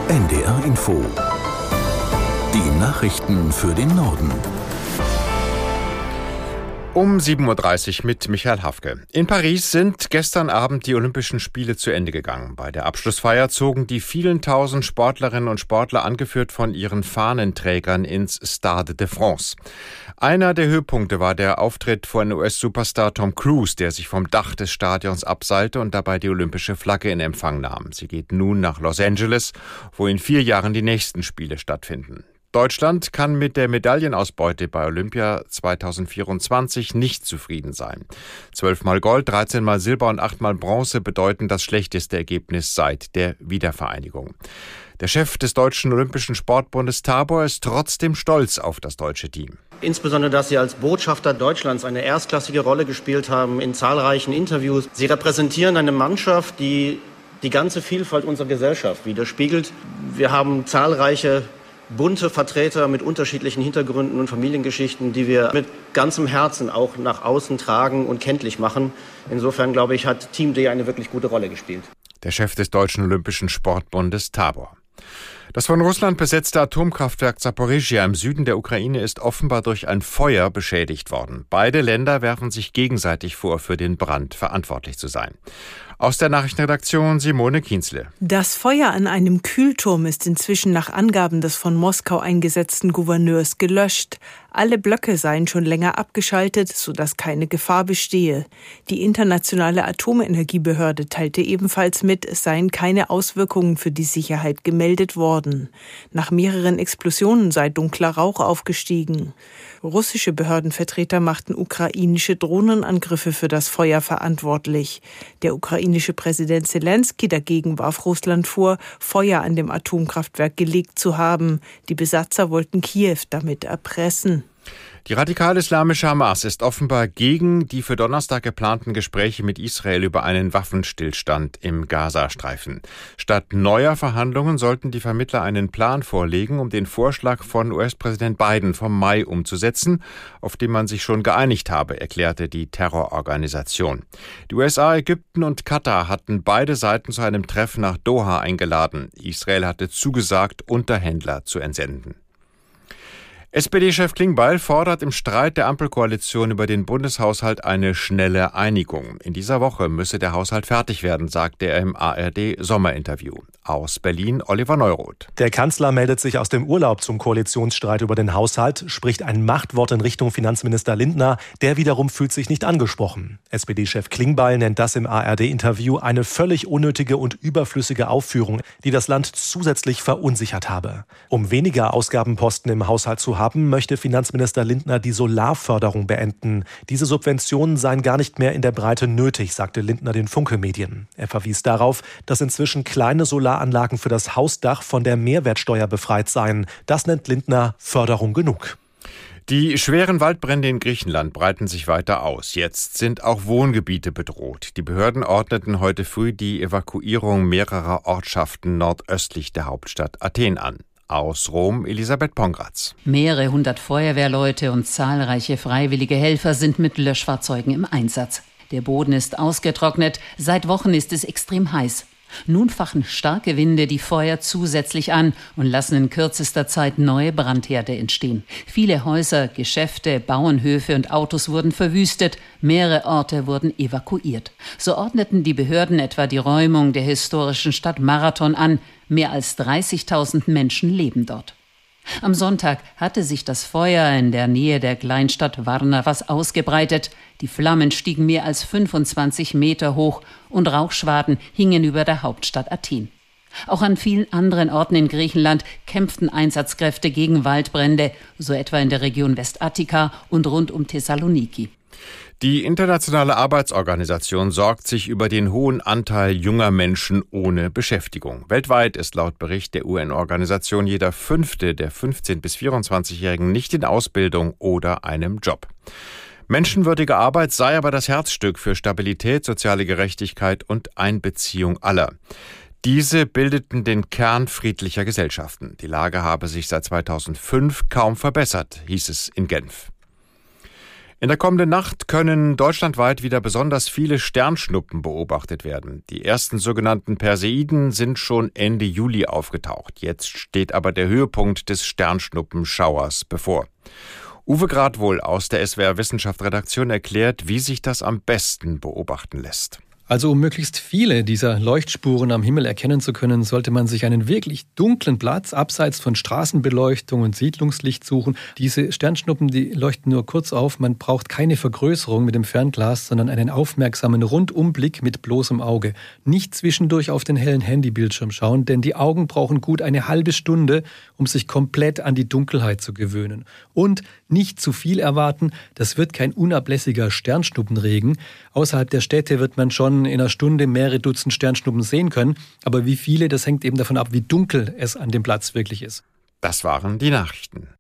NDR Info. Die Nachrichten für den Norden. Um 7.30 Uhr mit Michael Hafke. In Paris sind gestern Abend die Olympischen Spiele zu Ende gegangen. Bei der Abschlussfeier zogen die vielen tausend Sportlerinnen und Sportler, angeführt von ihren Fahnenträgern, ins Stade de France. Einer der Höhepunkte war der Auftritt von US-Superstar Tom Cruise, der sich vom Dach des Stadions abseilte und dabei die olympische Flagge in Empfang nahm. Sie geht nun nach Los Angeles, wo in 4 Jahren die nächsten Spiele stattfinden. Deutschland kann mit der Medaillenausbeute bei Olympia 2024 nicht zufrieden sein. 12-mal Gold, 13-mal Silber und 8-mal Bronze bedeuten das schlechteste Ergebnis seit der Wiedervereinigung. Der Chef des Deutschen Olympischen Sportbundes Tabor ist trotzdem stolz auf das deutsche Team. Insbesondere, dass Sie als Botschafter Deutschlands eine erstklassige Rolle gespielt haben in zahlreichen Interviews. Sie repräsentieren eine Mannschaft, die die ganze Vielfalt unserer Gesellschaft widerspiegelt. Wir haben zahlreiche bunte Vertreter mit unterschiedlichen Hintergründen und Familiengeschichten, die wir mit ganzem Herzen auch nach außen tragen und kenntlich machen. Insofern, glaube ich, hat Team D eine wirklich gute Rolle gespielt. Der Chef des Deutschen Olympischen Sportbundes Tabor. Das von Russland besetzte Atomkraftwerk Zaporizhzhia im Süden der Ukraine ist offenbar durch ein Feuer beschädigt worden. Beide Länder werfen sich gegenseitig vor, für den Brand verantwortlich zu sein. Aus der Nachrichtenredaktion Simone Kienzle. Das Feuer an einem Kühlturm ist inzwischen nach Angaben des von Moskau eingesetzten Gouverneurs gelöscht. Alle Blöcke seien schon länger abgeschaltet, sodass keine Gefahr bestehe. Die internationale Atomenergiebehörde teilte ebenfalls mit, es seien keine Auswirkungen für die Sicherheit gemeldet worden. Nach mehreren Explosionen sei dunkler Rauch aufgestiegen. Russische Behördenvertreter machten ukrainische Drohnenangriffe für das Feuer verantwortlich. Der ukrainische Präsident Zelensky dagegen warf Russland vor, Feuer an dem Atomkraftwerk gelegt zu haben. Die Besatzer wollten Kiew damit erpressen. Die radikal-islamische Hamas ist offenbar gegen die für Donnerstag geplanten Gespräche mit Israel über einen Waffenstillstand im Gazastreifen. Statt neuer Verhandlungen sollten die Vermittler einen Plan vorlegen, um den Vorschlag von US-Präsident Biden vom Mai umzusetzen, auf den man sich schon geeinigt habe, erklärte die Terrororganisation. Die USA, Ägypten und Katar hatten beide Seiten zu einem Treffen nach Doha eingeladen. Israel hatte zugesagt, Unterhändler zu entsenden. SPD-Chef Klingbeil fordert im Streit der Ampelkoalition über den Bundeshaushalt eine schnelle Einigung. In dieser Woche müsse der Haushalt fertig werden, sagte er im ARD-Sommerinterview. Aus Berlin Oliver Neuroth. Der Kanzler meldet sich aus dem Urlaub zum Koalitionsstreit über den Haushalt, spricht ein Machtwort in Richtung Finanzminister Lindner. Der wiederum fühlt sich nicht angesprochen. SPD-Chef Klingbeil nennt das im ARD-Interview eine völlig unnötige und überflüssige Aufführung, die das Land zusätzlich verunsichert habe. Um weniger Ausgabenposten im Haushalt zu haben, möchte Finanzminister Lindner die Solarförderung beenden. Diese Subventionen seien gar nicht mehr in der Breite nötig, sagte Lindner den Funke-Medien. Er verwies darauf, dass inzwischen kleine Solaranlagen für das Hausdach von der Mehrwertsteuer befreit seien. Das nennt Lindner Förderung genug. Die schweren Waldbrände in Griechenland breiten sich weiter aus. Jetzt sind auch Wohngebiete bedroht. Die Behörden ordneten heute früh die Evakuierung mehrerer Ortschaften nordöstlich der Hauptstadt Athen an. Aus Rom Elisabeth Pongratz. Mehrere hundert Feuerwehrleute und zahlreiche freiwillige Helfer sind mit Löschfahrzeugen im Einsatz. Der Boden ist ausgetrocknet, seit Wochen ist es extrem heiß. Nun fachen starke Winde die Feuer zusätzlich an und lassen in kürzester Zeit neue Brandherde entstehen. Viele Häuser, Geschäfte, Bauernhöfe und Autos wurden verwüstet, mehrere Orte wurden evakuiert. So ordneten die Behörden etwa die Räumung der historischen Stadt Marathon an. Mehr als 30.000 Menschen leben dort. Am Sonntag hatte sich das Feuer in der Nähe der Kleinstadt Varnavas ausgebreitet. Die Flammen stiegen mehr als 25 Meter hoch und Rauchschwaden hingen über der Hauptstadt Athen. Auch an vielen anderen Orten in Griechenland kämpften Einsatzkräfte gegen Waldbrände, so etwa in der Region Westattika und rund um Thessaloniki. Die Internationale Arbeitsorganisation sorgt sich über den hohen Anteil junger Menschen ohne Beschäftigung. Weltweit ist laut Bericht der UN-Organisation jeder Fünfte der 15- bis 24-Jährigen nicht in Ausbildung oder einem Job. Menschenwürdige Arbeit sei aber das Herzstück für Stabilität, soziale Gerechtigkeit und Einbeziehung aller. Diese bildeten den Kern friedlicher Gesellschaften. Die Lage habe sich seit 2005 kaum verbessert, hieß es in Genf. In der kommenden Nacht können deutschlandweit wieder besonders viele Sternschnuppen beobachtet werden. Die ersten sogenannten Perseiden sind schon Ende Juli aufgetaucht. Jetzt steht aber der Höhepunkt des Sternschnuppenschauers bevor. Uwe Gradwohl aus der SWR Wissenschaft-Redaktion erklärt, wie sich das am besten beobachten lässt. Also um möglichst viele dieser Leuchtspuren am Himmel erkennen zu können, sollte man sich einen wirklich dunklen Platz abseits von Straßenbeleuchtung und Siedlungslicht suchen. Diese Sternschnuppen, die leuchten nur kurz auf. Man braucht keine Vergrößerung mit dem Fernglas, sondern einen aufmerksamen Rundumblick mit bloßem Auge. Nicht zwischendurch auf den hellen Handybildschirm schauen, denn die Augen brauchen gut eine halbe Stunde, um sich komplett an die Dunkelheit zu gewöhnen. Und nicht zu viel erwarten, das wird kein unablässiger Sternschnuppenregen. Außerhalb der Städte wird man schon in einer Stunde mehrere Dutzend Sternschnuppen sehen können. Aber wie viele, das hängt eben davon ab, wie dunkel es an dem Platz wirklich ist. Das waren die Nachrichten.